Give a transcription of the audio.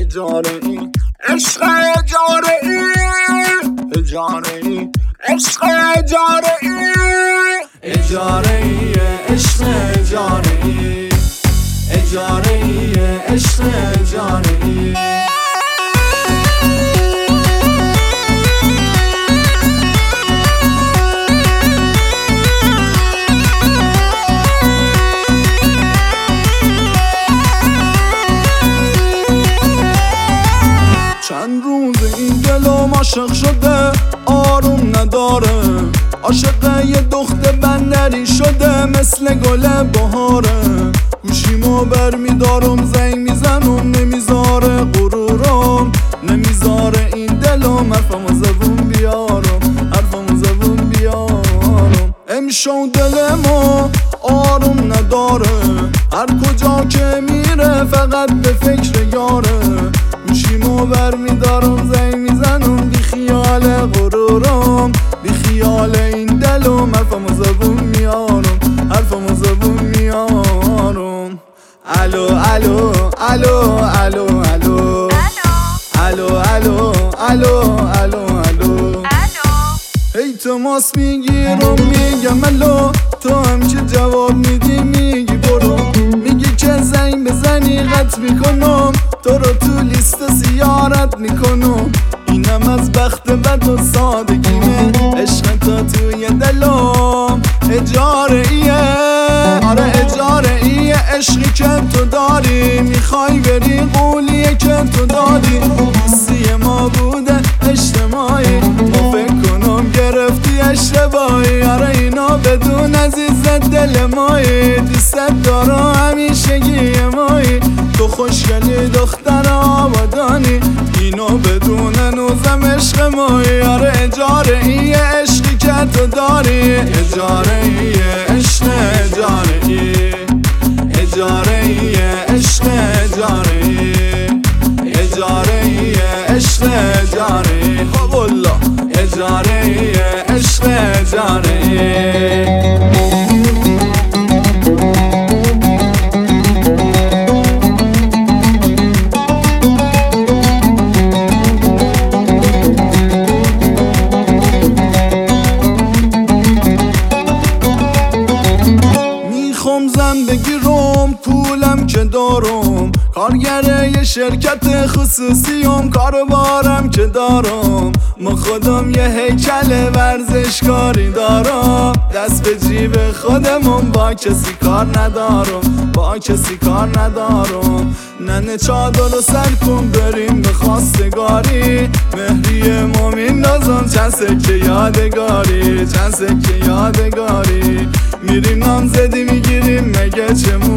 اجاره ای عشق اجاره ای اجاره ای عشق اجاره ای اجاره ای عشق اجاره ای اجاره ای عشق اجاره ای چند روز این دلم عاشق شده آروم نداره عاشق یه دختر بندری شده مثل گل بهاره گوشیمو برمیدارم زنگ میزنم نمیذاره غرورم نمیذاره این دلم حرفمو زبون بیارم حرفمو زبون بیارم امشو دلمو آروم نداره هر کجا که میره فقط به فکر یاره گوشیمو برمیدارم زنگ میزنم بی خیال غرورم بی خیال این دلم حرفمو زبون میارم حرفمو زبون میارم الو الو الو الو الو الو الو الو الو الو هی تو ماس میگیرم میگم الو تو هم که جواب میدی میگی برو میگی که زنگ بزنی قطع میکنم تو رو تو لیست زیارت میکنم اینم از بخت بد و سادگیمه عشق تو توی دلم اجاره ایه آره اجاره ایه عشقی که تو داری میخوای بری قولیه که تو دادی دوستی ما بوده اجتماعی ما فکر کنم گرفتی اشتباهی آره اینا بدون عزیز دل مایی دوست دارم همیشگی مایی تو خوشگلی دختر آبادانی اینو بدون نوزم عشق مایی آره اجاره ایه عشقی که تو داری اجاره ایه عشق اجاره ایه اجاره ایه عشق اجاره ایه اجاره ایه عشق اجاره ایه خب الله اجاره ایه عشق اجاره ایه بگیرم پولم که دارم کارگر یه شرکت خصوصیم کاروبارم که دارم ما خودم یه هیکل ورزشکاری دارم دست به جیب خودمون با کسی کار ندارم با کسی کار ندارم ننه چادر رو سر کن بریم به خواستگاری مهریه ما میندازم چند سکه یادگاری چند سکه یادگاری میریم نامزدی میگیریم مگه چه